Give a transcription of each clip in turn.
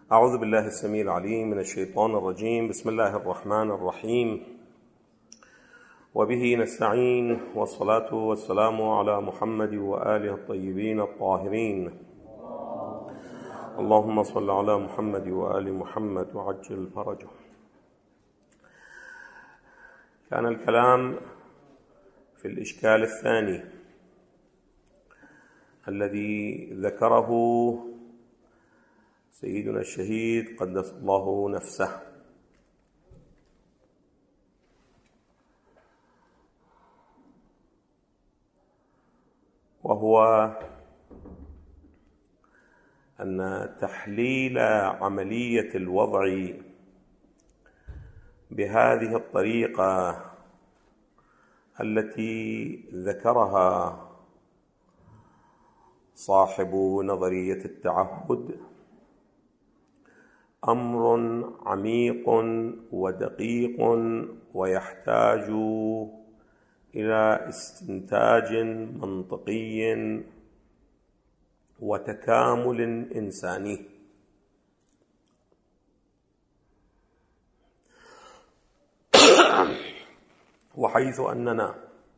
أعوذ بالله السميع العليم من الشيطان الرجيم. بسم الله الرحمن الرحيم، وبه نستعين، والصلاة والسلام على محمد وآله الطيبين الطاهرين. اللهم صل على محمد وآل محمد وعجل فرجه. كان الكلام في الإشكال الثاني الذي ذكره سيدنا الشهيد قدس الله نفسه، وهو أن تحليل عملية الوضع بهذه الطريقة التي ذكرها صاحب نظرية التعهد أمر عميق ودقيق، ويحتاج إلى استنتاج منطقي وتكامل إنساني. وحيث أننا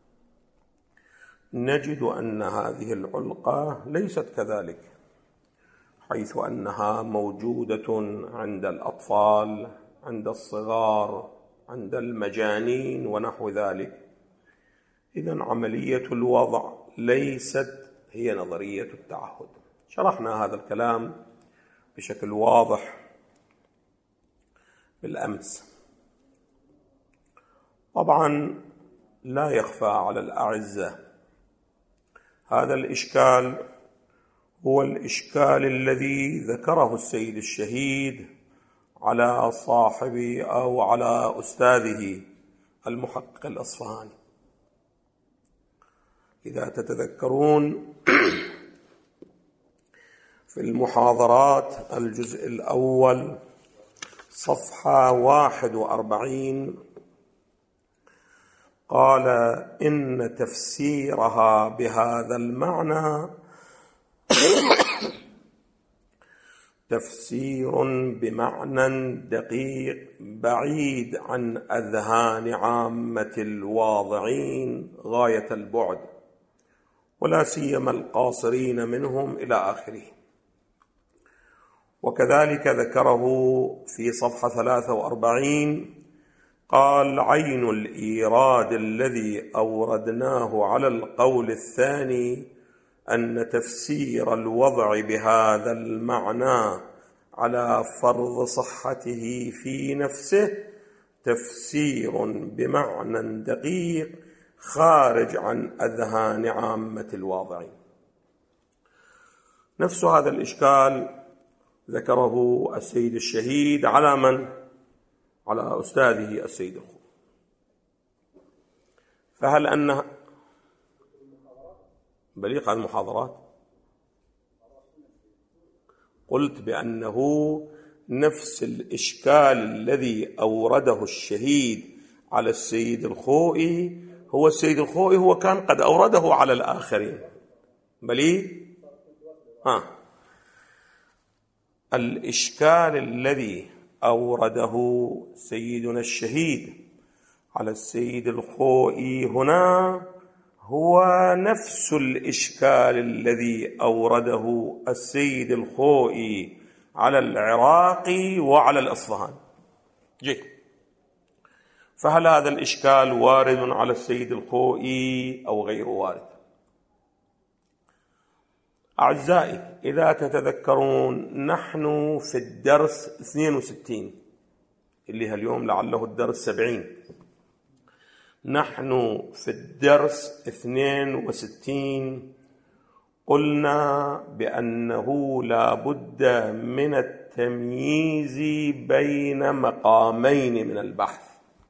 نجد أن هذه العلقة ليست كذلك، حيث أنها موجودة عند الأطفال، عند الصغار، عند المجانين ونحو ذلك، إذن عملية الوضع ليست هي نظرية التعهد. شرحنا هذا الكلام بشكل واضح بالأمس. طبعا لا يخفى على الأعزة هذا الإشكال هو الإشكال الذي ذكره السيد الشهيد على صاحبه أو على أستاذه المحقق الأصفهاني. إذا تتذكرون في المحاضرات الجزء الأول صفحة 41 قال إن تفسيرها بهذا المعنى تفسير بمعنى دقيق بعيد عن أذهان عامة الواضعين غاية البعد، ولا سيما القاصرين منهم إلى آخره. وكذلك ذكره في صفحة 43 قال عين الإيراد الذي أوردناه على القول الثاني أن تفسير الوضع بهذا المعنى على فرض صحته في نفسه تفسير بمعنى دقيق خارج عن أذهان عامة الواضعين. نفس هذا الإشكال ذكره السيد الشهيد على من؟ على أستاذه السيد الخوئي. فهل أنها بليغ عن المحاضرات؟ قلت بأنه نفس الإشكال الذي أورده الشهيد على السيد الخوئي هو السيد الخوئي هو كان قد أورده على الآخرين. بليغ الإشكال الذي أورده سيدنا الشهيد على السيد الخوئي هنا هو نفس الإشكال الذي أورده السيد الخوئي على العراقي وعلى الأصفهاني. فهل هذا الإشكال وارد على السيد الخوئي أو غير وارد؟ أعزائي، إذا تتذكرون نحن في الدرس 62 اللي هاليوم لعله الدرس 70. نحن في الدرس 62 قلنا بأنه لا بد من التمييز بين مقامين من البحث.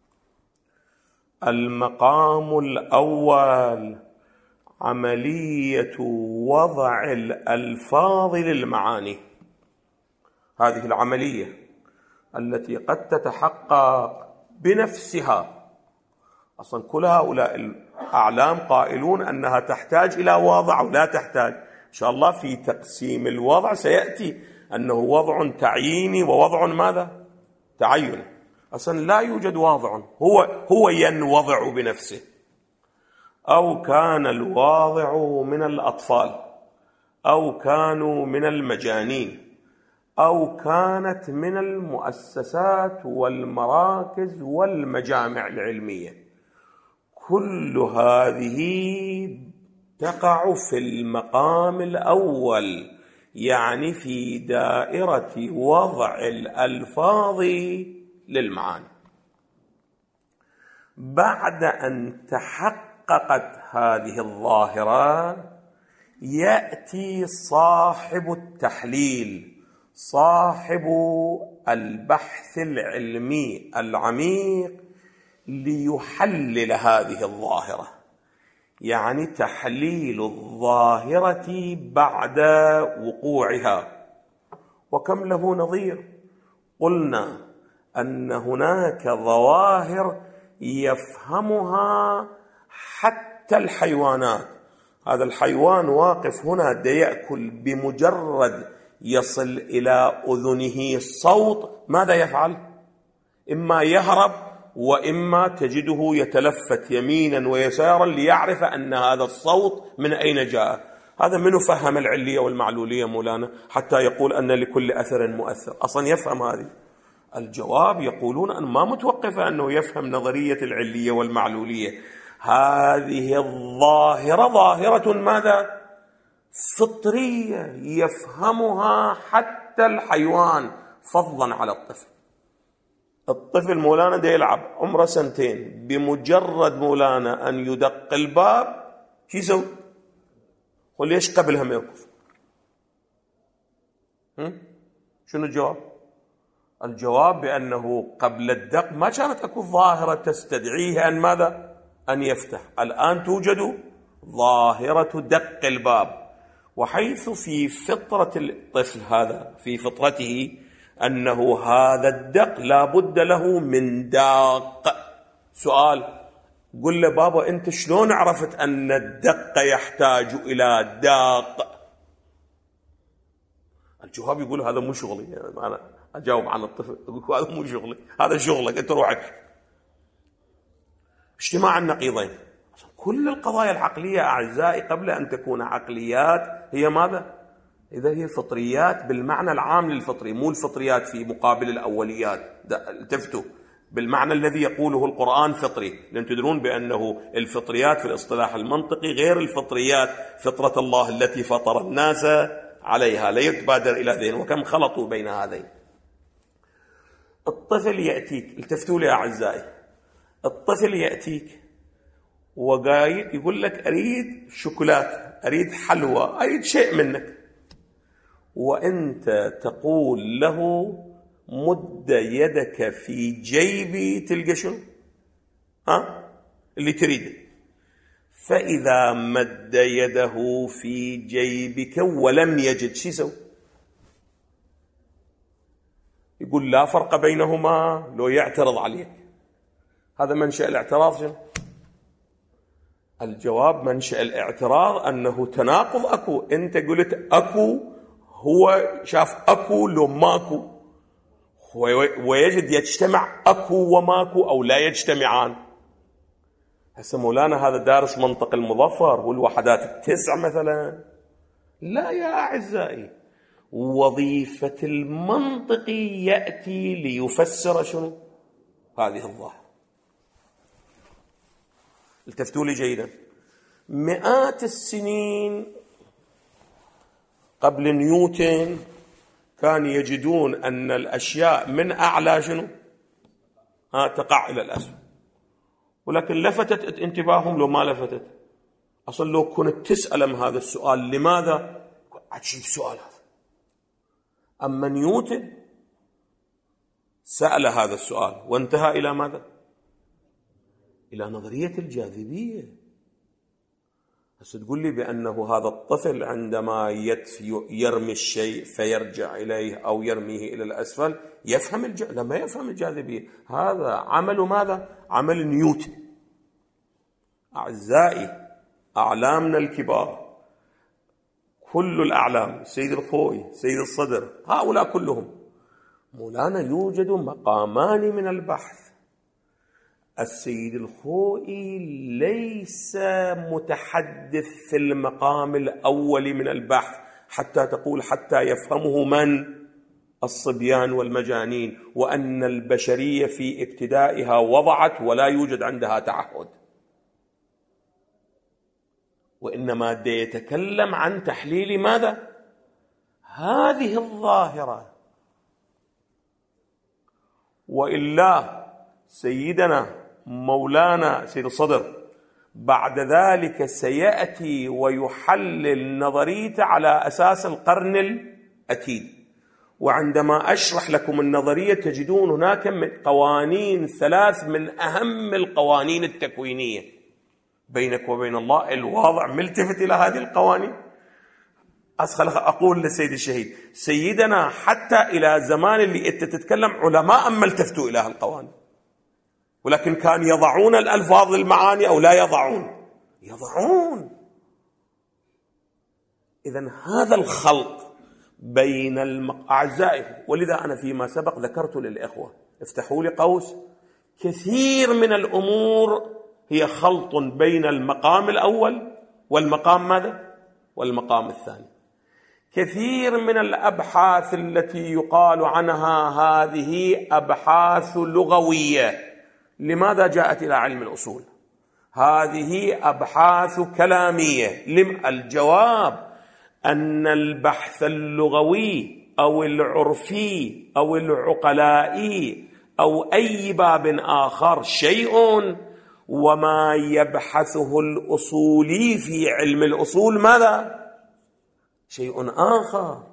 المقام الأول عملية وضع الألفاظ للمعاني، هذه العملية التي قد تتحقق بنفسها. أصلا كل هؤلاء الأعلام قائلون أنها تحتاج إلى وضع أو لا تحتاج. إن شاء الله في تقسيم الوضع سيأتي أنه وضع تعييني ووضع ماذا؟ تعيني. أصلا لا يوجد واضع، هو ينوضع بنفسه، أو كان الواضع من الأطفال، أو كانوا من المجانين، أو كانت من المؤسسات والمراكز والمجامع العلمية. كل هذه تقع في المقام الأول، يعني في دائرة وضع الألفاظ للمعاني. بعد أن تحققت هذه الظاهرة يأتي صاحب التحليل، صاحب البحث العلمي العميق ليحلل هذه الظاهرة، يعني تحليل الظاهرة بعد وقوعها. وكم له نظير؟ قلنا أن هناك ظواهر يفهمها حتى الحيوانات. هذا الحيوان واقف هنا دا يأكل، بمجرد يصل إلى أذنه الصوت ماذا يفعل؟ إما يهرب، وإما تجده يتلفت يمينا ويسارا ليعرف أن هذا الصوت من أين جاء. هذا منو فهم العلية والمعلولية مولانا حتى يقول أن لكل أثر مؤثر؟ أصلا يفهم هذه؟ الجواب يقولون أن ما متوقفة أنه يفهم نظرية العلية والمعلولية. هذه الظاهرة ظاهرة ماذا؟ فطرية، يفهمها حتى الحيوان، فضلا على الطفل. الطفل مولانا دا يلعب عمره 2 بمجرد مولانا أن يدق الباب شو يسوي؟ وليش قبلها ما يركض؟ شنو الجواب؟ الجواب بأنه قبل الدق ما كانت أكو ظاهرة تستدعيه أن ماذا؟ أن يفتح. الآن توجد ظاهرة دق الباب، وحيث في فطرة الطفل هذا، في فطرته أنه هذا الدق لا بد له من داق. سؤال، قل له بابا أنت شلون عرفت أن الدق يحتاج إلى داق؟ الجواب يقول هذا مو شغلي. يعني أنا أجاوب عن الطفل أقول هذا مو شغلي، هذا شغلك أنت روح ابحث. اجتماع النقيضين. كل القضايا العقلية أعزائي قبل أن تكون عقليات هي ماذا؟ إذا هي فطريات بالمعنى العام للفطري، مو الفطريات في مقابل الأوليات. التفتوا بالمعنى الذي يقوله القرآن فطري، لأن تدرون بأنه الفطريات في الاصطلاح المنطقي غير الفطريات فطرة الله التي فطر الناس عليها، لا يتبادر إلى ذهن، وكم خلطوا بين هذين. الطفل يأتيك، التفتوا لي أعزائي، الطفل يأتيك وقايد يقول لك أريد شوكولاتة، أريد حلوى، أريد شيء منك، وأنت تقول له مد يدك في جيبي تلقى شنو؟ اللي تريده. فإذا مد يده في جيبك ولم يجد شو يسوي؟ يقول لا فرق بينهما، لو يعترض عليك. هذا منشأ الاعتراض شنو؟ الجواب منشأ الاعتراض أنه تناقض أكو. أنت قلت أكو، هو شاف أكو لو ماكو، ويجد يجتمع أكو وماكو أو لا يجتمعان. هسه مولانا هذا دارس منطق المظفر والوحدات 9 مثلا؟ لا يا أعزائي، وظيفة المنطق يأتي ليفسر شنو؟ هذه الظاهرة. التفتوا لي جيدا، مئات السنين قبل نيوتن كانوا يجدون أن الأشياء من أعلى شنو؟ تقع إلى الأسفل، ولكن لفتت انتباههم لو ما لفتت. أصلا لو كنت تسألهم هذا السؤال لماذا؟ عجيب سؤال هذا. أما نيوتن سأل هذا السؤال وانتهى إلى ماذا؟ إلى نظرية الجاذبية. بس تقول لي بأنه هذا الطفل عندما يرمي الشيء فيرجع إليه أو يرميه إلى الأسفل يفهم لما يفهم الجاذبية. هذا عمل ماذا؟ عمل نيوتن. أعزائي، أعلامنا الكبار كل الأعلام، السيد الخوئي، السيد الصدر، هؤلاء كلهم مولانا يوجد مقامان من البحث. السيد الخوئي ليس متحدث في المقام الأول من البحث حتى تقول حتى يفهمه من؟ الصبيان والمجانين، وأن البشرية في ابتدائها وضعت ولا يوجد عندها تعهد، وإنما يتكلم عن تحليل ماذا؟ هذه الظاهرة. وإلا سيدنا مولانا سيد الصدر بعد ذلك سيأتي ويحلل نظريته على أساس القرن الأكيد. وعندما أشرح لكم النظرية تجدون هناك من قوانين 3 من أهم القوانين التكوينية بينك وبين الله. الواضع ملتفت إلى هذه القوانين. أقول للسيد الشهيد سيدنا حتى إلى زمان اللي أنت تتكلم علماء ما التفتوا إلى هالقوانين، ولكن كان يضعون الألفاظ للمعاني أو لا يضعون؟ يضعون. إذن هذا الخلط بين أعزائي، ولذا أنا فيما سبق ذكرت للإخوة افتحوا لي قوس، كثير من الأمور هي خلط بين المقام الأول والمقام ماذا؟ والمقام الثاني. كثير من الأبحاث التي يقال عنها هذه أبحاث لغوية، لماذا جاءت إلى علم الأصول؟ هذه أبحاث كلامية. الجواب أن البحث اللغوي أو العرفي أو العقلائي أو أي باب آخر شيء، وما يبحثه الأصولي في علم الأصول ماذا؟ شيء آخر.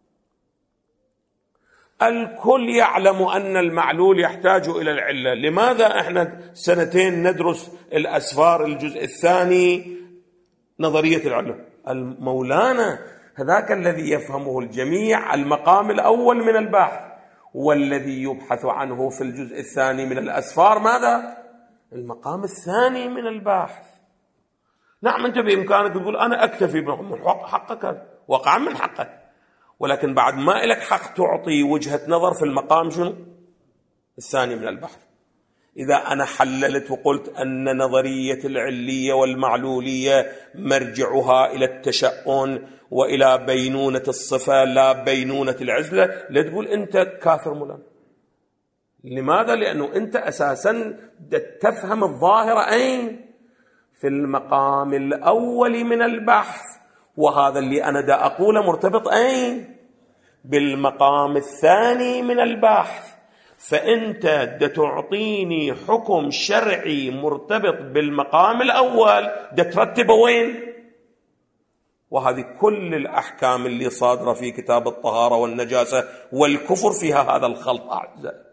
الكل يعلم أن المعلول يحتاج إلى العلة. لماذا إحنا 2 ندرس الأسفار الجزء الثاني نظرية العلة؟ المولانا هذاك الذي يفهمه الجميع المقام الأول من البحث، والذي يبحث عنه في الجزء الثاني من الأسفار ماذا؟ المقام الثاني من البحث. نعم أنت بإمكانك تقول أنا أكتفي من حقك، وقع من حقك، ولكن بعد ما لك حق تعطي وجهة نظر في المقام شنو؟ الثاني من البحث. إذا أنا حللت وقلت أن نظرية العلية والمعلولية مرجعها إلى التشأن وإلى بينونة الصفة لا بينونة العزلة، لا تقول أنت كافر مولانا. لماذا؟ لأنه أنت أساسا تفهم الظاهرة أين؟ في المقام الأول من البحث، وهذا اللي أنا دا أقوله مرتبط أين؟ بالمقام الثاني من البحث. فأنت دا تعطيني حكم شرعي مرتبط بالمقام الأول دا ترتبه وين؟ وهذه كل الأحكام اللي صادرة في كتاب الطهارة والنجاسة والكفر فيها هذا الخلط أعزائي.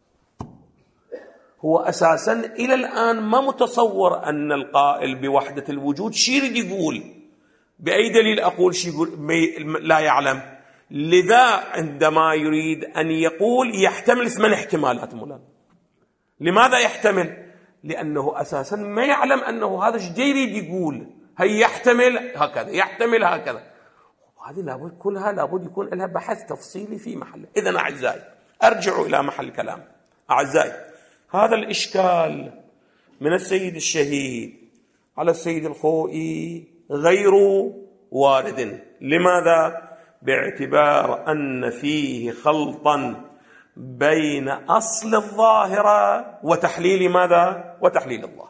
هو أساسا إلى الآن ما متصور أن القائل بوحدة الوجود شي يريد يقول، بأي دليل أقول شي يقول لا يعلم. لذا عندما يريد أن يقول يحتمل 8 احتمالات مولانا. لماذا يحتمل؟ لأنه أساسا ما يعلم أنه هذا الشيء يريد يقول، هي يحتمل هكذا يحتمل هكذا، وهذه لابد كلها لابد يكون لها بحث تفصيلي في محله. إذن أعزائي أرجع إلى محل كلام. أعزائي هذا الإشكال من السيد الشهيد على السيد الخوئي غير وارد. لماذا؟ باعتبار أن فيه خلطا بين أصل الظاهرة وتحليل ماذا؟ وتحليل الله.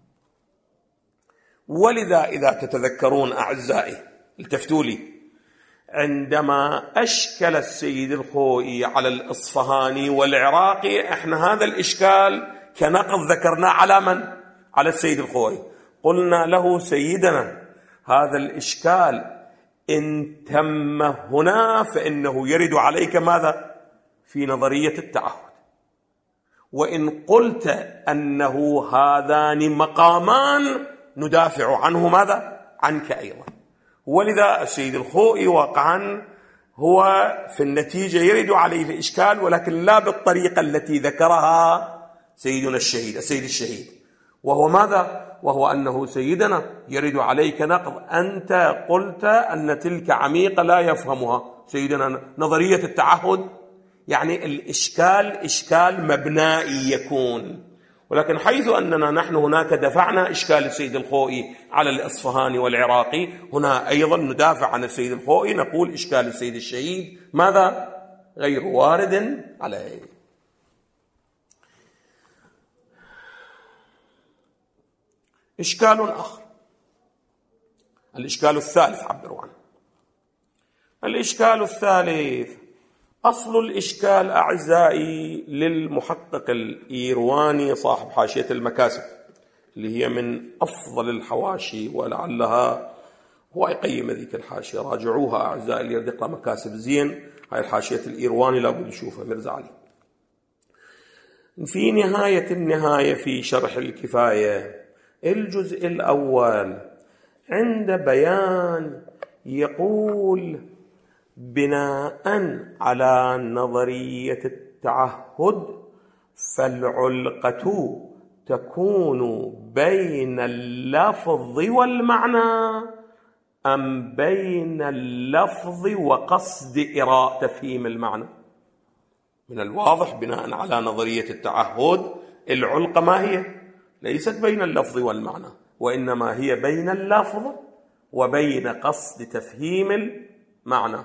ولذا إذا تتذكرون أعزائي التفتوا لي، عندما أشكل السيد الخوئي على الإصفهاني والعراقي، احنا هذا الإشكال كنقض ذكرنا على من؟ على السيد الخوئي. قلنا له سيدنا هذا الإشكال إن تم هنا فإنه يرد عليك ماذا؟ في نظرية التعهد. وإن قلت أنه هذان مقامان ندافع عنه ماذا؟ عنك أيضا. ولذا السيد الخوئي واقعا هو في النتيجة يرد عليه الإشكال، ولكن لا بالطريقة التي ذكرها سيدنا الشهيد السيد الشهيد، وهو ماذا؟ وهو أنه سيدنا يرد عليك نقض. أنت قلت أن تلك عميقة لا يفهمها سيدنا نظرية التعهد، يعني الإشكال إشكال مبنائي يكون، ولكن حيث أننا نحن هناك دفعنا إشكال السيد الخوئي على الإصفهاني والعراقي، هنا أيضا ندافع عن السيد الخوئي، نقول إشكال السيد الشهيد ماذا؟ غير وارد عليه. إشكال آخر، الإشكال الثالث عبروا عنه. الإشكال الثالث أصل الإشكال أعزائي للمحقق الإيرواني صاحب حاشية المكاسب، اللي هي من أفضل الحواشي، ولعلها هو يقيم ذيك الحاشية، راجعوها أعزائي اللي يريد يقرأ مكاسب زين، هاي الحاشية الإيرواني لابد يشوفها مرزا علي. في نهاية النهاية في شرح الكفاية الجزء الأول عند بيان يقول: بناء على نظرية التعهد فالعلقة تكون بين اللفظ والمعنى أم بين اللفظ وقصد تفهيم المعنى؟ من الواضح بناء على نظرية التعهد العلقة ما هي؟ ليست بين اللفظ والمعنى، وإنما هي بين اللفظ وبين قصد تفهيم المعنى،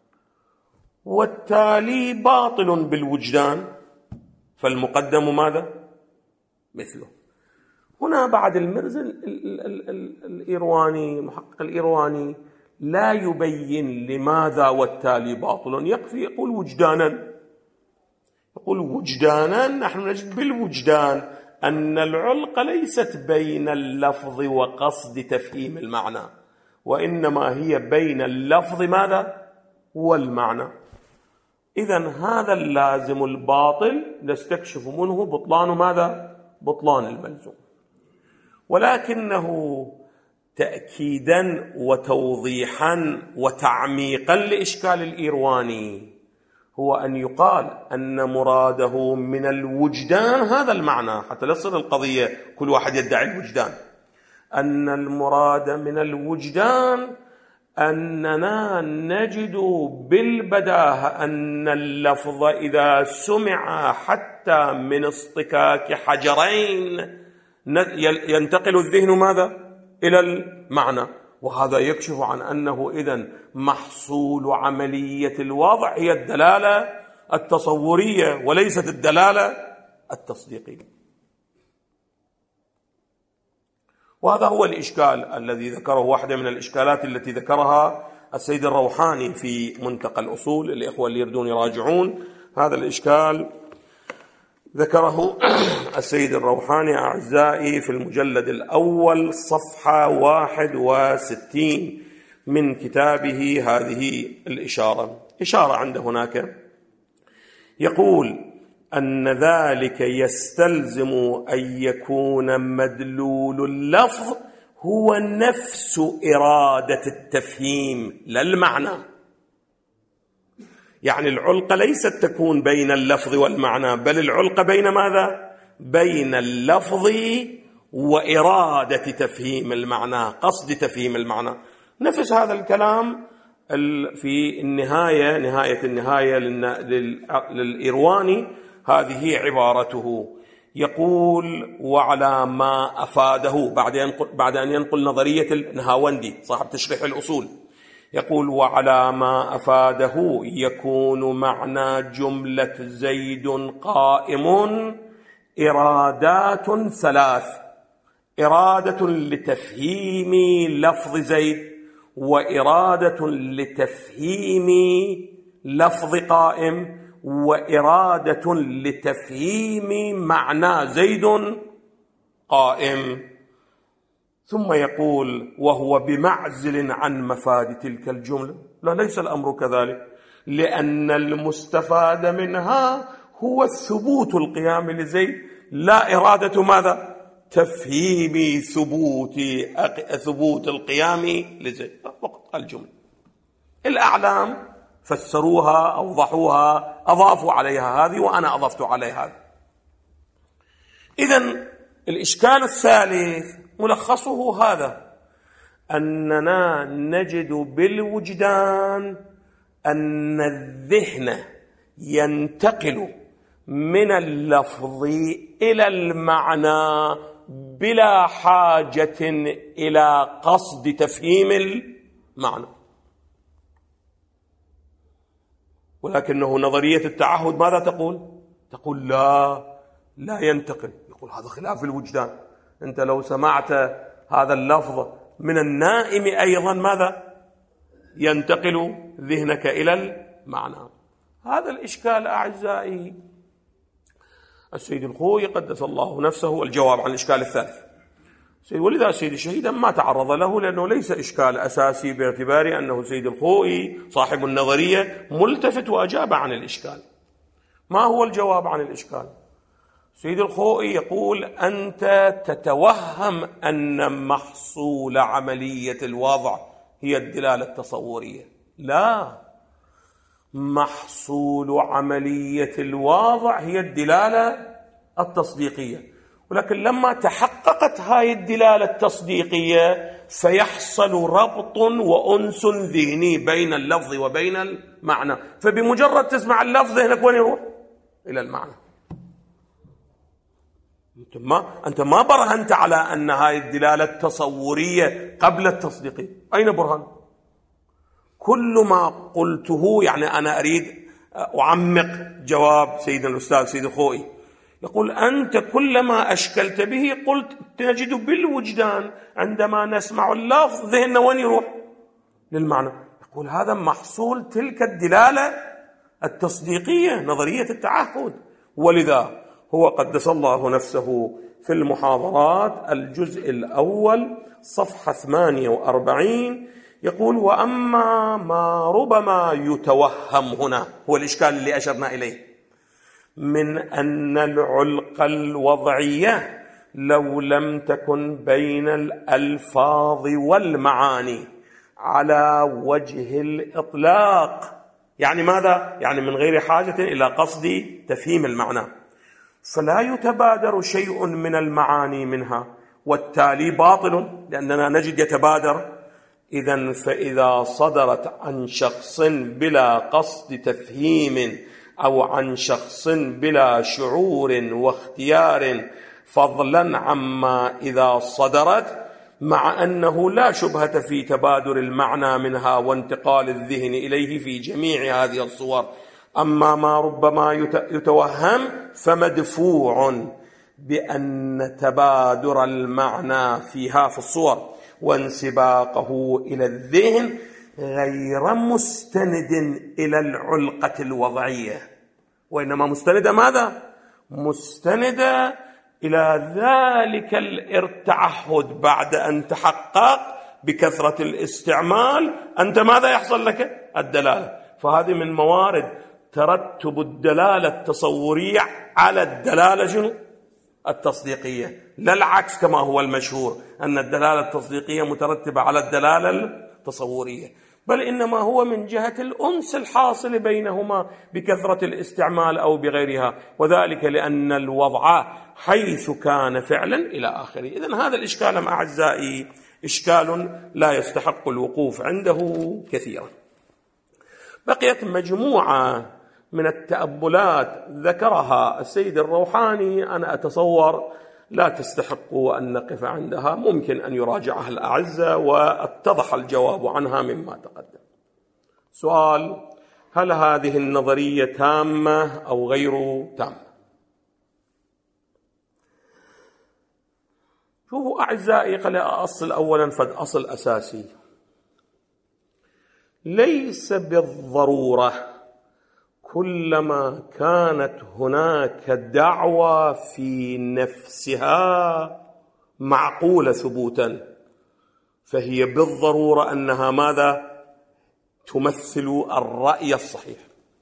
والتالي باطل بالوجدان، فالمقدم ماذا؟ مثله. هنا بعد المرزا الإيرواني محقق الإيرواني لا يبين لماذا والتالي باطل، يكفي يقول وجدانا، يقول وجدانا، نحن نجد بالوجدان أن العلقة ليست بين اللفظ وقصد تفهيم المعنى، وإنما هي بين اللفظ ماذا؟ والمعنى. إذن هذا اللازم الباطل نستكشف منه بطلان ماذا؟ بطلان الملزوم. ولكنه تأكيدا وتوضيحا وتعميقا لإشكال الإيرواني هو أن يقال أن مراده من الوجدان هذا المعنى، حتى لا تصير القضية كل واحد يدعي الوجدان، أن المراد من الوجدان أننا نجد بالبداهة أن اللفظ إذا سمع حتى من اصطكاك حجرين ينتقل الذهن ماذا؟ إلى المعنى، وهذا يكشف عن أنه إذن محصول عملية الوضع هي الدلالة التصورية وليست الدلالة التصديقية. وهذا هو الإشكال الذي ذكره، واحدة من الإشكالات التي ذكرها السيد الروحاني في منتقى الأصول، الإخوة اللي يردون يراجعون هذا الإشكال ذكره السيد الروحاني أعزائي في المجلد الأول صفحة 61 من كتابه هذه الإشارة. إشارة عنده هناك يقول أن ذلك يستلزم أن يكون مدلول اللفظ هو نفس إرادة التفهيم لا المعنى. يعني العلقة ليست تكون بين اللفظ والمعنى، بل العلقة بين ماذا؟ بين اللفظ وإرادة تفهيم المعنى، قصد تفهيم المعنى. نفس هذا الكلام في النهاية، نهاية النهاية للإيرواني، هذه عبارته، يقول: وعلى ما أفاده، بعد أن ينقل نظرية النهاوندي صاحب تشريح الأصول، يقول: وعلى ما أفاده يكون معنى جملة زيد قائم إرادات ثلاث: إرادة لتفهيم لفظ زيد، وإرادة لتفهيم لفظ قائم، وإرادة لتفهيم معنى زيد قائم. ثم يقول: وهو بمعزل عن مفاد تلك الجملة. لا، ليس الأمر كذلك، لأن المستفاد منها هو الثبوت القيام لزيد، لا إرادة ماذا؟ تفهيم ثبوت القيام لزيد، فقط الجملة. الأعلام فسروها، أوضحوها، أضافوا عليها هذه، وأنا أضفت عليها هذه. إذن الإشكال الثالث ملخصه هذا: أننا نجد بالوجدان أن الذهن ينتقل من اللفظ إلى المعنى بلا حاجة إلى قصد تفهيم المعنى. ولكنه نظرية التعهد ماذا تقول؟ تقول لا ينتقل. يقول هذا خلاف الوجدان. أنت لو سمعت هذا اللفظ من النائم أيضا ماذا؟ ينتقل ذهنك إلى المعنى. هذا الإشكال أعزائي السيد الخوئي قدس الله نفسه الجواب عن الإشكال الثالث. ولذا السيد الشهيد ما تعرض له، لأنه ليس إشكال أساسي باعتبار أنه السيد الخوئي صاحب النظرية ملتفت وأجاب عن الإشكال. ما هو الجواب عن الإشكال؟ السيد الخوئي يقول: أنت تتوهم أن محصول عملية الوضع هي الدلالة التصورية. لا، محصول عملية الوضع هي الدلالة التصديقية. ولكن لما تحققت هاي الدلالة التصديقية فيحصل ربط وأنس ذهني بين اللفظ وبين المعنى، فبمجرد تسمع اللفظ ذهنك وين يروح؟ إلى المعنى. أنت ما برهنت على أن هاي الدلالة التصورية قبل التصديقية. أين برهان؟ كل ما قلته، يعني أنا أريد أعمق جواب سيدنا الأستاذ سيد الخوئي، يقول: أنت كلما أشكلت به قلت نجد بالوجدان عندما نسمع اللفظ ذهننا وين يروح؟ للمعنى. يقول هذا محصول تلك الدلالة التصديقية، نظرية التعهد. ولذا هو قدس الله نفسه في المحاضرات الجزء الأول صفحة 48 يقول: وأما ما ربما يتوهم هنا، هو الإشكال اللي أشرنا إليه، من أن العلقة الوضعية لو لم تكن بين الألفاظ والمعاني على وجه الإطلاق، يعني ماذا؟ يعني من غير حاجة إلى قصد تفهيم المعنى، فلا يتبادر شيء من المعاني منها، والتالي باطل، لأننا نجد يتبادر. إذن فإذا صدرت عن شخص بلا قصد تفهيم أو عن شخص بلا شعور واختيار، فضلا عما إذا صدرت مع أنه لا شبهة في تبادر المعنى منها وانتقال الذهن إليه في جميع هذه الصور، أما ما ربما يتوهم فمدفوع بأن تبادر المعنى فيها في الصور وانسباقه إلى الذهن غير مستند إلى العلقة الوضعية، وإنما مستند ماذا؟ مستند إلى ذلك التعهد بعد أن تحقق بكثرة الاستعمال أنت ماذا يحصل لك؟ الدلالة. فهذه من موارد ترتب الدلالة التصورية على الدلالة التصديقية، لا العكس كما هو المشهور أن الدلالة التصديقية مترتبة على الدلالة التصورية، بل إنما هو من جهة الأنس الحاصل بينهما بكثرة الاستعمال أو بغيرها، وذلك لأن الوضع حيث كان فعلا إلى آخره. إذن هذا الإشكال أعزائي إشكال لا يستحق الوقوف عنده كثيرا. بقيت مجموعة من التأبلات ذكرها السيد الروحاني، أنا أتصور لا تستحق أن نقف عندها، ممكن أن يراجعها الأعزة واتضح الجواب عنها مما تقدم. سؤال: هل هذه النظرية تامة أو غير تامة؟ شوفوا أعزائي، خلينا أصل أولا فد أصل أساسي، ليس بالضرورة كلما كانت هناك دعوة في نفسها معقولة ثبوتا فهي بالضرورة أنها ماذا؟ تمثل الرأي الصحيح.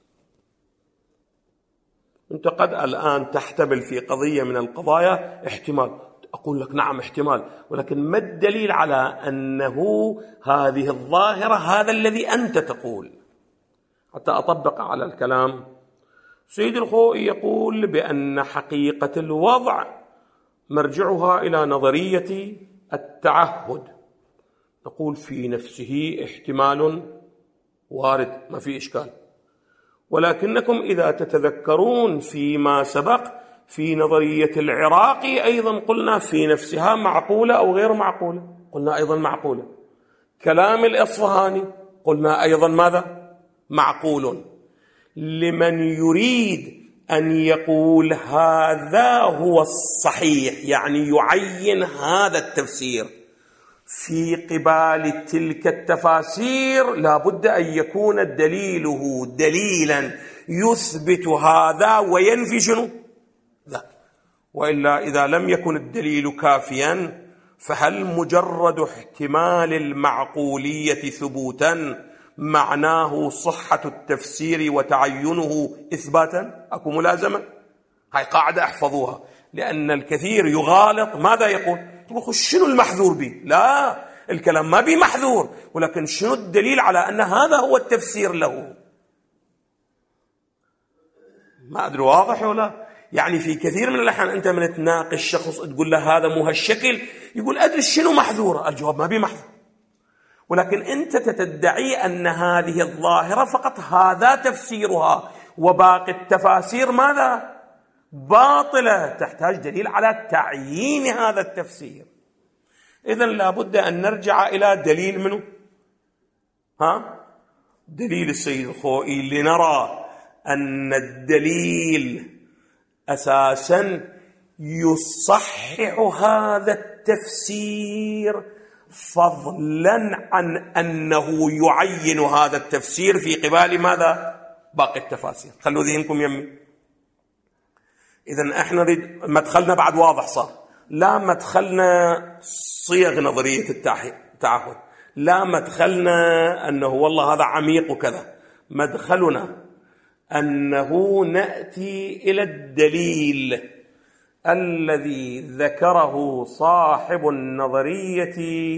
أنت قد الآن تحتمل في قضية من القضايا احتمال، أقول لك نعم احتمال، ولكن ما الدليل على أنه هذه الظاهرة هذا الذي أنت تقول؟ حتى أطبق على الكلام، سيد الخوئي يقول بأن حقيقة الوضع مرجعها إلى نظرية التعهد نقول في نفسه احتمال وارد، ما في إشكال، ولكنكم إذا تتذكرون فيما سبق في نظرية العراقي أيضا قلنا في نفسها معقولة أو غير معقولة، قلنا أيضا معقولة. كلام الإصفهاني قلنا أيضا ماذا؟ معقول. لمن يريد أن يقول هذا هو الصحيح، يعني يعين هذا التفسير في قبال تلك التفاسير، لا بد أن يكون دليله دليلا يثبت هذا وينفي شنو؟ ذاك. وإلا إذا لم يكن الدليل كافيا فهل مجرد احتمال المعقولية ثبوتا معناه صحة التفسير وتعينه إثباتا؟ أكو ملازمة؟ هاي قاعدة احفظوها، لأن الكثير يغالط. ماذا يقول شنو المحذور به؟ لا، الكلام ما به محذور، ولكن شنو الدليل على أن هذا هو التفسير له؟ ما أدري واضح ولا؟ يعني في كثير من الأحيان أنت من تناقش شخص تقول له هذا مو هالشكل، يقول أدري شنو محذور، الجواب ما به محذور، ولكن أنت تدعي أن هذه الظاهرة فقط هذا تفسيرها وباقي التفاسير ماذا؟ باطلة، تحتاج دليل على تعيين هذا التفسير. إذن لابد أن نرجع إلى دليل منه؟ دليل السيد الخوئي، لنرى أن الدليل أساسا يصحح هذا التفسير، فضلا عن أنه يعين هذا التفسير في قبال ماذا؟ باقي التفاسير. خلوا ذهنكم يمي. إذن احنا مدخلنا بعد واضح صار، لا مدخلنا صيغ نظرية التعهد، لا مدخلنا أنه والله هذا عميق وكذا، مدخلنا أنه نأتي إلى الدليل الذي ذكره صاحب النظرية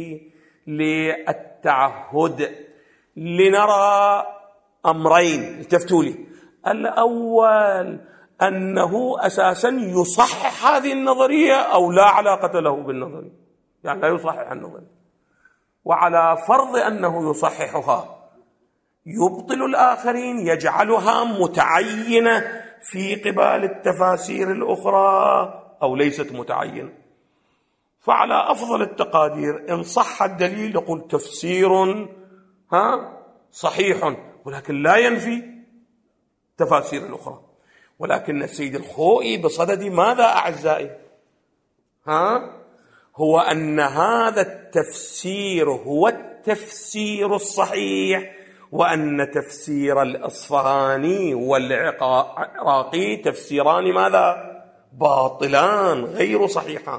للتعهد، لنرى أمرين، التفتوا لي. الأول أنه أساسا يصحح هذه النظرية أو لا علاقة له بالنظرية، يعني لا يصحح النظرية، وعلى فرض أنه يصححها يبطل الآخرين، يجعلها متعينة في قبال التفاسير الأخرى أو ليست متعينة. فعلى أفضل التقادير إن صح الدليل نقول تفسير صحيح، ولكن لا ينفي تفاسير الأخرى. ولكن السيد الخوئي بصدد ماذا أعزائي؟ هو أن هذا التفسير هو التفسير الصحيح، وأن تفسير الإصفهاني والعراقي تفسيران ماذا؟ باطلان غير صحيحان.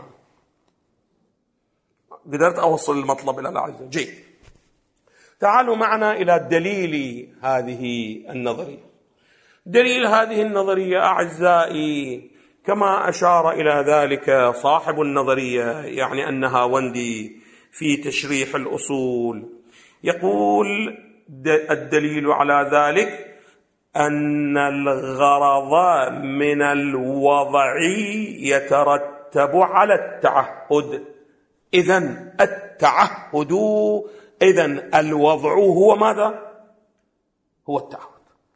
قدرت أوصل المطلب إلى الأعزاء؟ جيد. تعالوا معنا إلى دليل هذه النظرية. دليل هذه النظرية أعزائي كما أشار إلى ذلك صاحب النظرية، يعني النهاوندي في تشريح الأصول، يقول الدليل على ذلك أن الغرض من الوضع يترتب على التعهد. إذن التعهد، إذن الوضع هو ماذا؟ هو التعهد.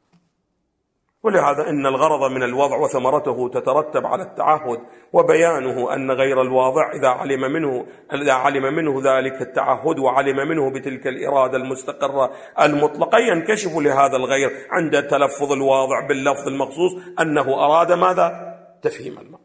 ولهذا إن الغرض من الوضع وثمرته تترتب على التعهد، وبيانه أن غير الواضع إذا علم منه ذلك التعهد وعلم منه بتلك الإرادة المستقرة المطلقة ينكشف لهذا الغير عند تلفظ الواضع باللفظ المخصوص أنه أراد ماذا؟ تفهيم المعنى.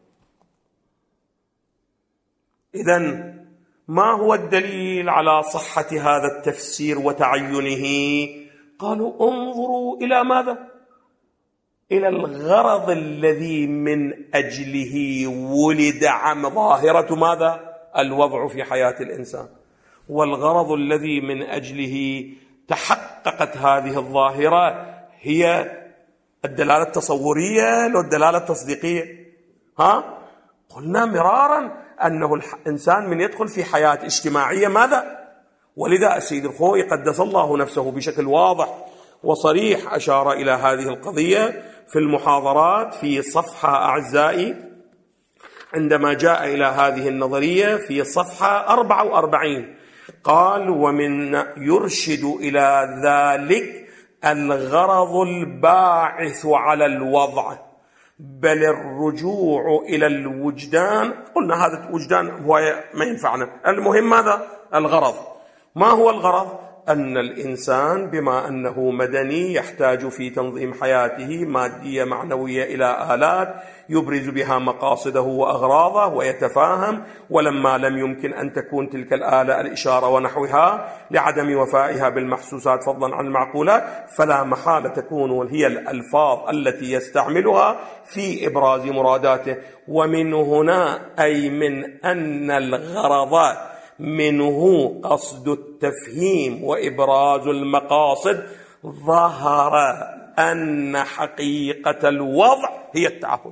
إذن ما هو الدليل على صحة هذا التفسير وتعينه؟ قالوا انظروا إلى ماذا؟ إلى الغرض الذي من أجله ولد عن ظاهرة ماذا؟ الوضع في حياة الإنسان، والغرض الذي من أجله تحققت هذه الظاهرة هي الدلالة التصورية لو الدلالة التصديقية؟ قلنا مرارا أنه الإنسان من يدخل في حياة اجتماعية ماذا؟ ولذا السيد الخوئي قدس الله نفسه بشكل واضح وصريح أشار إلى هذه القضية في المحاضرات في صفحة أعزائي عندما جاء إلى هذه النظرية في صفحة 44 قال: ومن يرشد إلى ذلك الغرض الباعث على الوضع، بل الرجوع إلى الوجدان. قلنا هذا الوجدان هو ما ينفعنا، المهم ماذا؟ الغرض. ما هو الغرض؟ أن الإنسان بما أنه مدني يحتاج في تنظيم حياته مادية معنوية إلى آلات يبرز بها مقاصده وأغراضه ويتفاهم، ولما لم يمكن أن تكون تلك الآلة الإشارة ونحوها لعدم وفائها بالمحسوسات فضلا عن المعقولات، فلا محالة تكون هي الألفاظ التي يستعملها في إبراز مراداته. ومن هنا أي من أن الغرضات منه قصد التفهيم وإبراز المقاصد، ظهر أن حقيقة الوضع هي التعهد.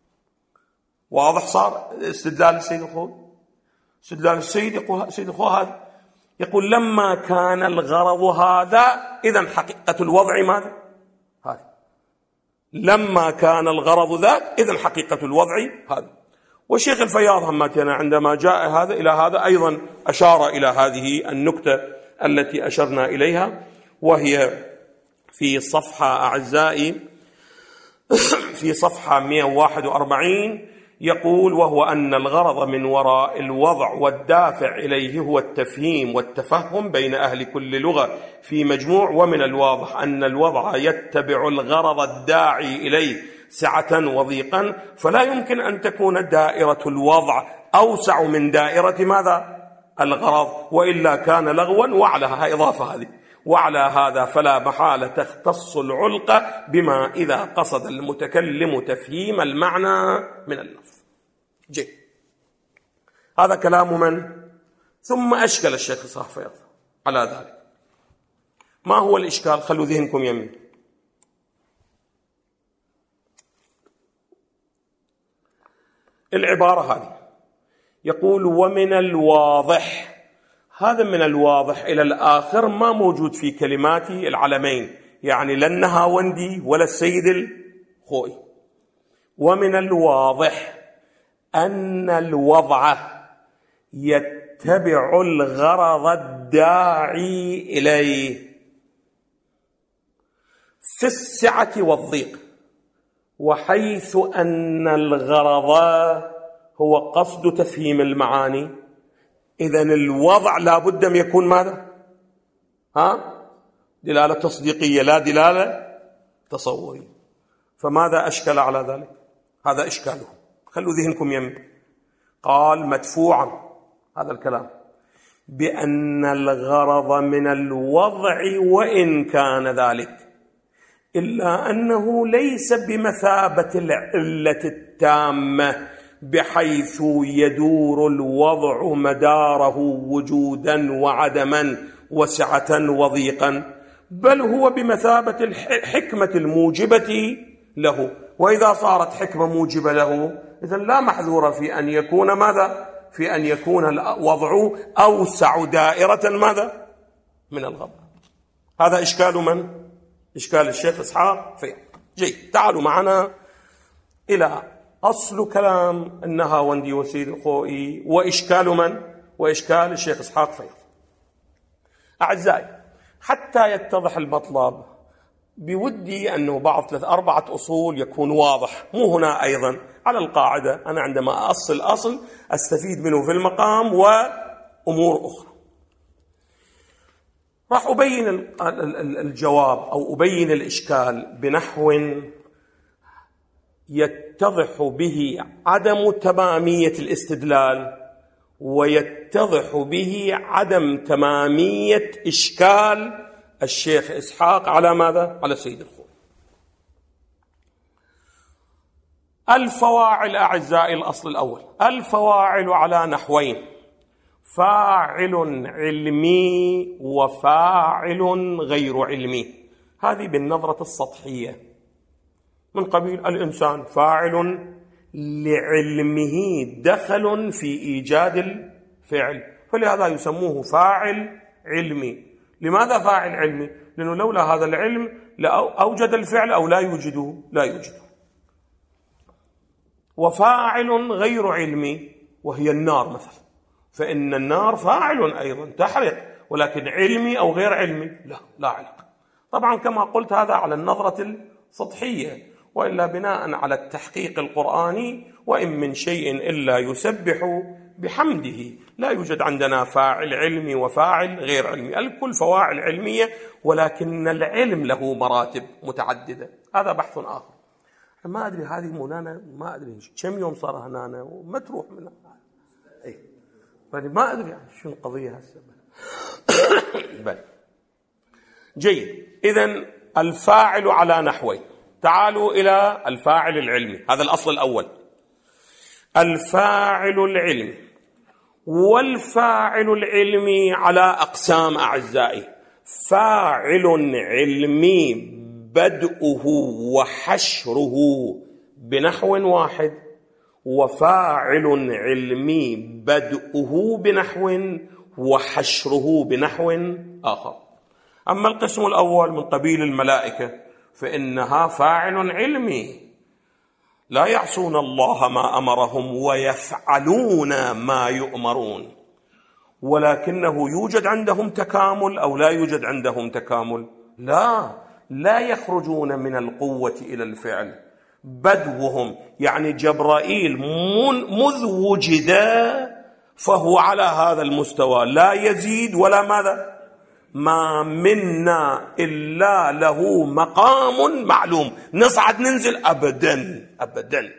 واضح صار استدلال السيد الخوئي؟ استدلال السيد الخوئي هذا يقول لما كان الغرض هذا إذن حقيقة الوضع ماذا؟ هذا. لما كان الغرض ذاك إذن حقيقة الوضع هذا. والشيخ الفياض هماتنا عندما جاء هذا إلى هذا أيضا أشار إلى هذه النكتة التي أشرنا إليها، وهي في صفحة أعزائي في صفحة 141 يقول: وهو أن الغرض من وراء الوضع والدافع إليه هو التفهيم والتفهم بين أهل كل لغة في مجموع، ومن الواضح أن الوضع يتبع الغرض الداعي إليه سعة وضيقا، فلا يمكن أن تكون دائرة الوضع أوسع من دائرة ماذا؟ الغرض، وإلا كان لغوا. وعلى إضافة هذه وعلى هذا فلا محالة تختص العلقة بما إذا قصد المتكلم تفهيم المعنى من اللفظ. جيد، هذا كلام من؟ ثم أشكل الشيخ إسحاق فياض على ذلك. ما هو الإشكال؟ خلوا ذهنكم يمين. العبارة هذه يقول: ومن الواضح. هذا من الواضح إلى الآخر ما موجود في كلمات العلمين، يعني لا النهاوندي ولا السيد الخوئي. ومن الواضح أن الوضع يتبع الغرض الداعي إليه في السعة والضيق، وحيث أن الغرض هو قصد تفهيم المعاني، إذن الوضع لا بد أن يكون ماذا؟ دلالة تصديقية لا دلالة تصورية. فماذا أشكل على ذلك؟ هذا إشكاله، خلوا ذهنكم يمين. قال مدفوعا هذا الكلام بأن الغرض من الوضع وإن كان ذلك، إلا أنه ليس بمثابة العلة التامة بحيث يدور الوضع مداره وجودا وعدما وسعة وضيقا، بل هو بمثابة الحكمة الموجبة له. وإذا صارت حكمة موجبة له إذن لا محذور في أن يكون ماذا؟ في أن يكون الوضع أوسع دائرة ماذا؟ من الغرض. هذا إشكال من؟ إشكال الشيخ إسحاق فياض. جيد، تعالوا معنا إلى أصل كلام النهاوندي وسيد الخوئي، وإشكال من؟ وإشكال الشيخ إسحاق فياض. أعزائي، حتى يتضح المطلب بودي أنه بعض 3-4 أصول يكون واضح. مو هنا أيضا على القاعدة، أنا عندما أصل أستفيد منه في المقام وأمور أخرى. راح أبين الجواب أو أبين الإشكال بنحو يتضح به عدم تمامية الاستدلال، ويتضح به عدم تمامية إشكال الشيخ إسحاق على ماذا؟ على سيد الخوئي. الفواعل أعزائي، الأصل الأول، الفواعل على نحوين: فاعل علمي وفاعل غير علمي. هذه بالنظرة السطحية من قبيل الإنسان فاعل لعلمه دخل في إيجاد الفعل، فلهذا يسموه فاعل علمي. لماذا فاعل علمي؟ لأنه لولا هذا العلم لأوجد الفعل أو لا يوجده. وفاعل غير علمي وهي النار مثلا، فإن النار فاعل أيضا تحرق، ولكن علمي أو غير علمي لا علاقة. طبعا كما قلت هذا على النظرة السطحية، وإلا بناء على التحقيق القرآني وإن من شيء إلا يسبح بحمده، لا يوجد عندنا فاعل علمي وفاعل غير علمي، الكل فواعل علمية، ولكن العلم له مراتب متعددة. هذا بحث آخر. ما أدري هذه مولانا، ما أدري كم يوم صار هنا وما تروح منها، ما أدري يعني شو القضية هسه. جيد. إذن الفاعل على نحوين. تعالوا إلى الفاعل العلمي، هذا الأصل الأول. الفاعل العلمي والفاعل العلمي على أقسام أعزائي. فاعل علمي بدءه وحشره بنحو واحد، وفاعل علمي بدءه بنحو وحشره بنحو آخر. أما القسم الأول من قبيل الملائكة فإنها فاعل علمي، لا يعصون الله ما أمرهم ويفعلون ما يؤمرون، ولكنه يوجد عندهم تكامل أو لا يوجد عندهم تكامل؟ لا يخرجون من القوة إلى الفعل. بدوهم يعني جبرائيل مذ وجد فهو على هذا المستوى، لا يزيد ولا ماذا، ما منا إلا له مقام معلوم، نصعد ننزل أبدا.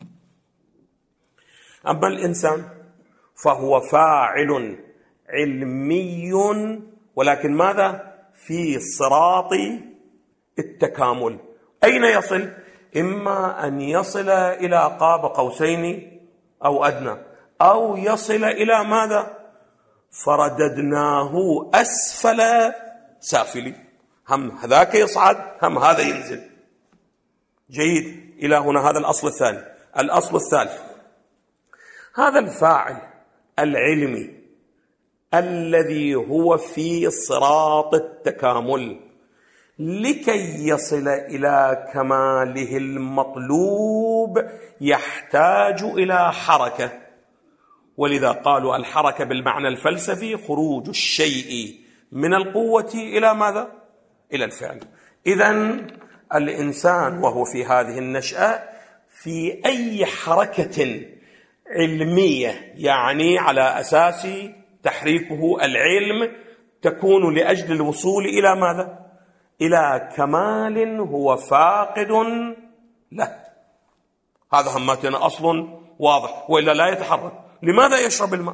أما الإنسان فهو فاعل علمي، ولكن ماذا؟ في صراط التكامل. أين يصل؟ إما أن يصل إلى قاب قوسين أو أدنى، أو يصل إلى ماذا؟ فرددناه أسفل سافلي، هم هذاك يصعد هم هذا ينزل. جيد. إلى هنا هذا الأصل الثاني. الأصل الثالث، هذا الفاعل العلمي الذي هو في صراط التكامل لكي يصل إلى كماله المطلوب يحتاج إلى حركة، ولذا قالوا الحركة بالمعنى الفلسفي خروج الشيء من القوة إلى ماذا؟ إلى الفعل. إذن الإنسان وهو في هذه النشأة في أي حركة علمية، يعني على أساس تحريكه العلم، تكون لأجل الوصول إلى ماذا؟ إلى كمال هو فاقد له. هذا هماتنا أصل واضح، وإلا لا يتحرك. لماذا يشرب الماء؟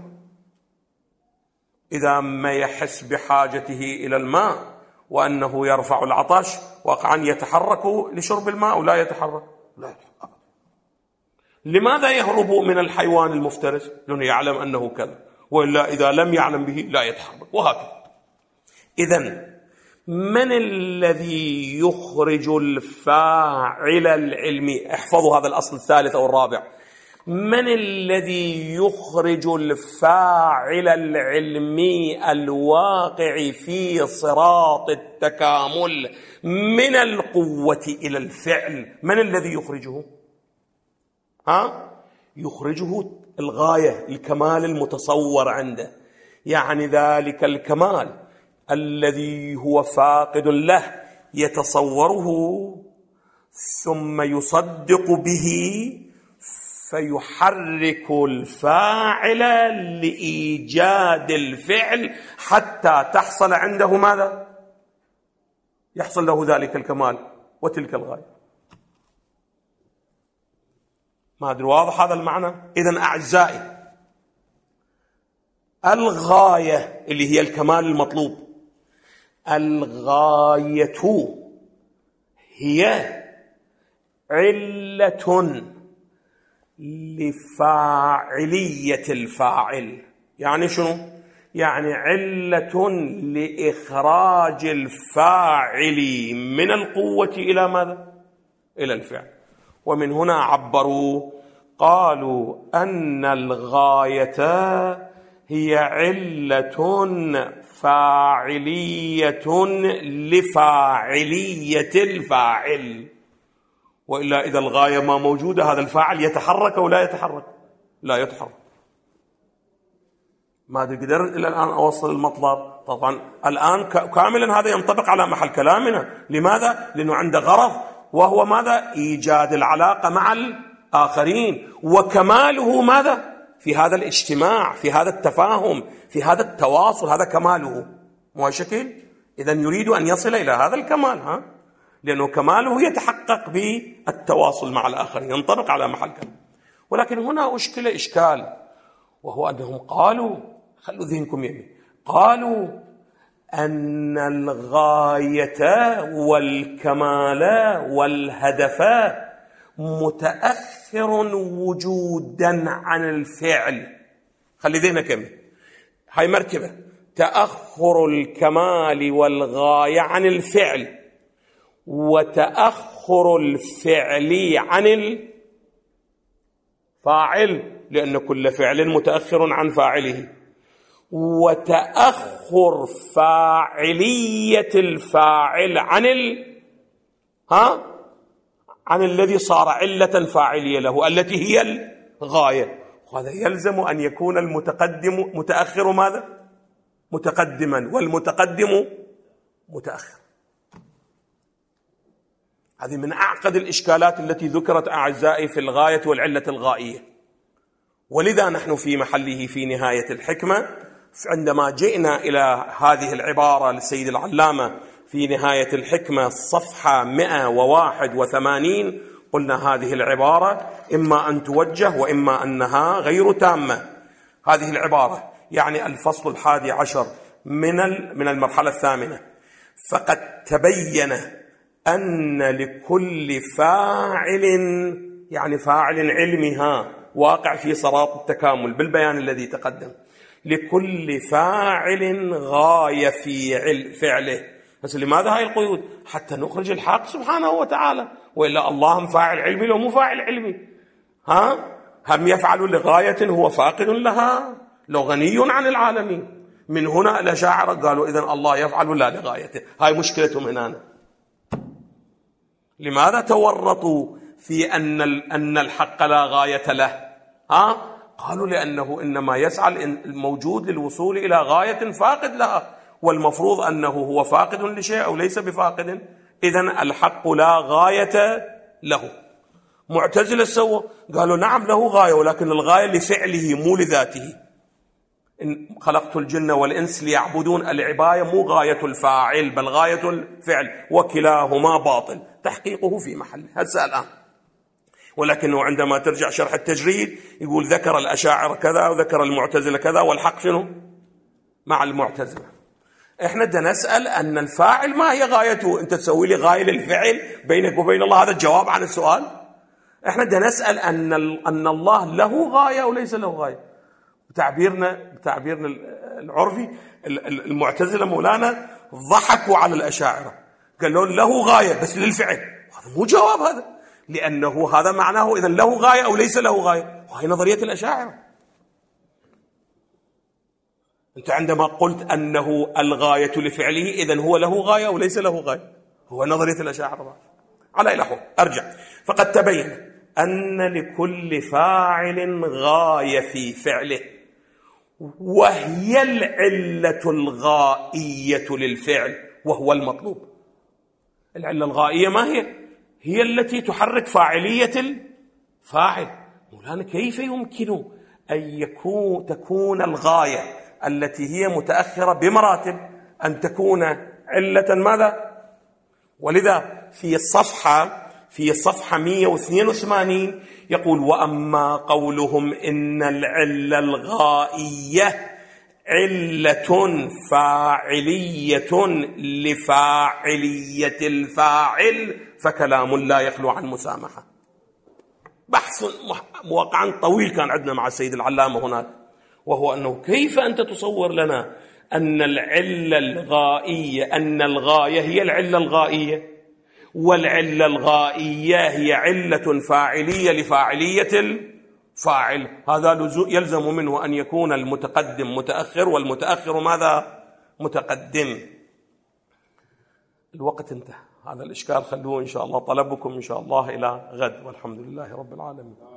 إذا ما يحس بحاجته إلى الماء وأنه يرفع العطش، واقعا يتحرك لشرب الماء ولا يتحرك؟ لا يتحرك. لماذا يهرب من الحيوان المفترس؟ لأنه يعلم أنه كذا، وإلا إذا لم يعلم به لا يتحرك، وهكذا. إذن من الذي يخرج الفاعل العلمي؟ احفظوا هذا الأصل الثالث أو الرابع. من الذي يخرج الفاعل العلمي الواقع في صراط التكامل من القوة إلى الفعل؟ من الذي يخرجه؟ يخرجه الغاية، الكمال المتصور عنده، يعني ذلك الكمال الذي هو فاقد له يتصوره ثم يصدق به، فيحرك الفاعل لإيجاد الفعل حتى تحصل عنده ماذا؟ يحصل له ذلك الكمال وتلك الغاية. ما أدري واضح هذا المعنى؟ إذن أعزائي، الغاية اللي هي الكمال المطلوب، الغاية هي علة لفاعلية الفاعل. يعني شنو؟ يعني علة لإخراج الفاعل من القوة إلى ماذا؟ إلى الفعل. ومن هنا عبروا قالوا أن الغاية هي علة فاعلية لفاعلية الفاعل، وإلا إذا الغاية ما موجودة هذا الفاعل يتحرك أو لا يتحرك؟ لا يتحرك. ما قدرت إلى الآن أوصل المطلب. طبعا الآن كاملا هذا ينطبق على محل كلامنا. لماذا؟ لأنه عنده غرض، وهو ماذا؟ إيجاد العلاقة مع الآخرين. وكماله ماذا؟ في هذا الاجتماع، في هذا التفاهم، في هذا التواصل، هذا كماله. مو شكل؟ إذن يريد أن يصل إلى هذا الكمال، لأنه كماله يتحقق بالتواصل مع الآخرين، ينطبق على محل كلام. ولكن هنا إشكال، وهو أنهم قالوا، خلوا ذهنكم يمين، قالوا أن الغاية والكمال والهدف متأخر وجودا عن الفعل. خلي ذهنك يمين، هاي مركبة: تأخر الكمال والغاية عن الفعل، وتأخر الفعل عن الفاعل، لأن كل فعل متأخر عن فاعله، وتأخر فاعلية الفاعل عن الذي صار علة فاعلية له التي هي الغاية. وهذا يلزم أن يكون المتقدم متأخر ماذا؟ متقدما، والمتقدم متأخر. هذه من أعقد الإشكالات التي ذكرت أعزائي في الغاية والعلة الغائية. ولذا نحن في محله في نهاية الحكمة، عندما جئنا إلى هذه العبارة للسيد العلامة في نهاية الحكمة صفحة 181، قلنا هذه العبارة إما أن توجه وإما أنها غير تامة. هذه العبارة يعني الفصل 11 من المرحلة الثامنة: فقد تبين أن لكل فاعل، يعني فاعل علمها واقع في صراط التكامل بالبيان الذي تقدم، لكل فاعل غاية في فعله. بس لماذا هاي القيود؟ حتى نخرج الحق سبحانه وتعالى، وإلا الله فاعل علمي لو مو فاعل علمي. هم يفعل لغاية هو فاقد لها، لو غني عن العالمين. من هنا الأشاعرة قالوا إذن الله يفعل لا لغايته. هاي مشكلتهم هنا. لماذا تورطوا في أن الحق لا غاية له؟ قالوا لأنه إنما يسعى الموجود للوصول إلى غاية فاقد لها، والمفروض أنه هو فاقد لشيء أو ليس بفاقد. إذن الحق لا غاية له. معتزلة سووا قالوا نعم له غاية، ولكن الغاية لفعله مو لذاته. إن خلقت الجن والإنس ليعبدون، العباية مو غاية الفاعل بل غاية الفعل، وكلاهما باطل، تحقيقه في محله هسه الآن. ولكنه عندما ترجع شرح التجريد يقول ذكر الأشاعرة كذا وذكر المعتزلة كذا، والحق شنو؟ مع المعتزلة. احنا بدنا نسأل أن الفاعل ما هي غايته. انت تسوي لي غاية للفعل بينك وبين الله، هذا الجواب عن السؤال. احنا بدنا نسأل أن الله له غاية وليس له غاية. بتعبيرنا العرفي، المعتزلة مولانا ضحكوا على الأشاعرة، قالوا له غاية بس للفعل. هذا مو جواب هذا، لأنه هذا معناه إذن له غاية أو ليس له غاية، وهي نظرية الأشاعرة. أنت عندما قلت أنه الغاية لفعله إذن هو له غاية أو ليس له غاية، هو نظرية الأشاعرة. على إلى أرجع: فقد تبين أن لكل فاعل غاية في فعله، وهي العلة الغائية للفعل، وهو المطلوب. العلة الغائية ما هي؟ هي التي تحرك فاعلية الفاعل. مولانا كيف يمكن أن تكون الغاية التي هي متأخرة بمراتب أن تكون علة ماذا؟ ولذا في الصفحة 182 يقول: وأما قولهم إن العلة الغائية علة فاعلية لفاعلية الفاعل فكلام لا يخلو عن مسامحة. بحث واقعا طويل كان عندنا مع السيد العلامة هناك، وهو أنه كيف أنت تصور لنا أن العلة الغائية، أن الغاية هي العلة الغائية، والعلة الغائية هي علة فاعلية لفاعلية الفاعل. هذا يلزم منه أن يكون المتقدم متأخر، والمتأخر ماذا؟ متقدم. الوقت انتهى. هذا الإشكال خلوه إن شاء الله طلبكم إن شاء الله إلى غد، والحمد لله رب العالمين.